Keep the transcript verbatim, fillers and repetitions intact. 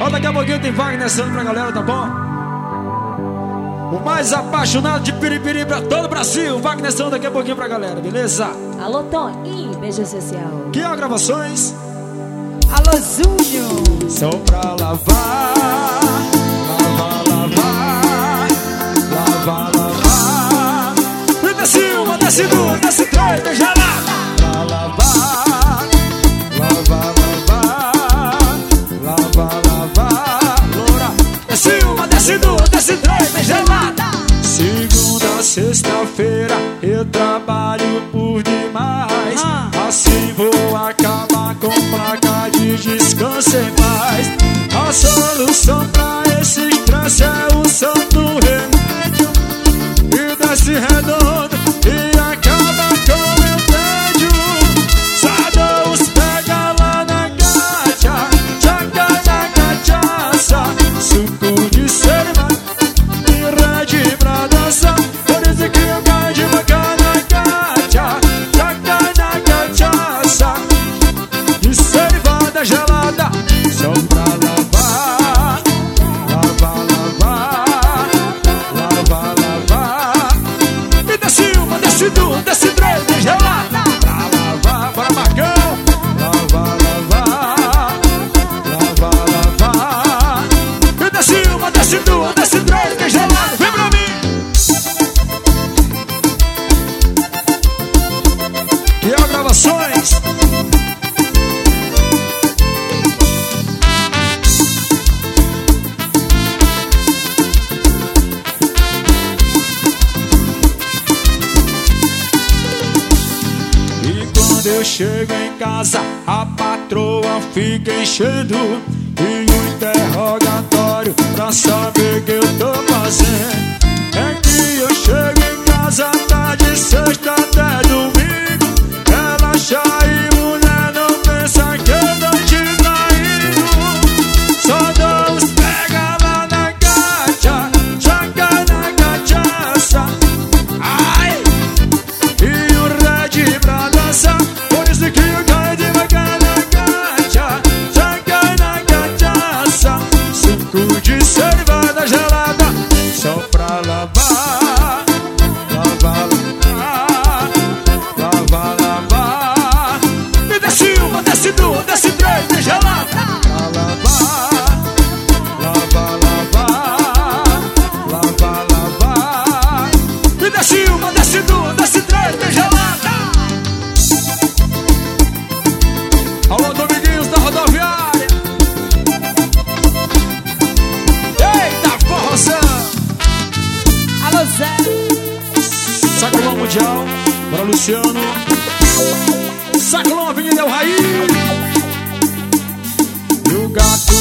Ó, daqui a pouquinho tem Wagner Santos pra galera, tá bom? O mais apaixonado de Piripiri pra todo o Brasil. Wagner Santos daqui a pouquinho pra galera, beleza? Alô, Toninho, beijo especial. Que é gravações? Alô, Júnior. Só pra lavar, lavar, lavar, lavar, lavar. E desce uma, desce duas, desce três, beija lá. Pra lavar, lavar, lavar, lavar, lavar. Loura, desce uma, desce duas, desce três, beija lá. Segunda, sexta-feira eu trabalho por demais. Assim vou acabar com placa de descanso em paz. A solução pra esse estresse é o santo remédio. E desce redondo e acaba com meu tédio. Sados pega lá na gacha, chaca na cachaça, suco de ceva e red pra dançar. Por isso que eu caio de boca na gacha, chaca na cachaça e cervada gelada. Só pra lavar, lavar, lavar, lavar, lavar. E desce uma, desce duas, desce três, de gelada. Pra lavar, bora Marcão. Lavar, lavar, lavar, lavar. E desce uma, desce duas, desce três, de gelada. Vem pra mim. Que é gravações. Eu chego em casa, a patroa fica enchendo e um interrogatório pra saber o que eu tô fazendo. É que eu chego em casa, tá de sexta até domingo. Relaxa aí, mulher, não pensa que eu tô te traindo. Só dou os pega lá na gacha, chaca na cachaça, ai, e o red pra dançar. Por isso que eu caio de boca na gacha, chaca na cachaça, suco de cervada gelada. Só pra lavar, lavar, lavar, lavar, lavar. E desce uma, desce duas, desce três, de gelada. Pra lavar, lavar, lavar, lavar, lavar. E desce uma, desce duas, desce três, de gelada. Alô, Dominguinhos da rodoviária. Eita, forroção. Alô, Zé. Sacolão Mundial, bora Luciano. Sacolão Avenida El Raí. E o gato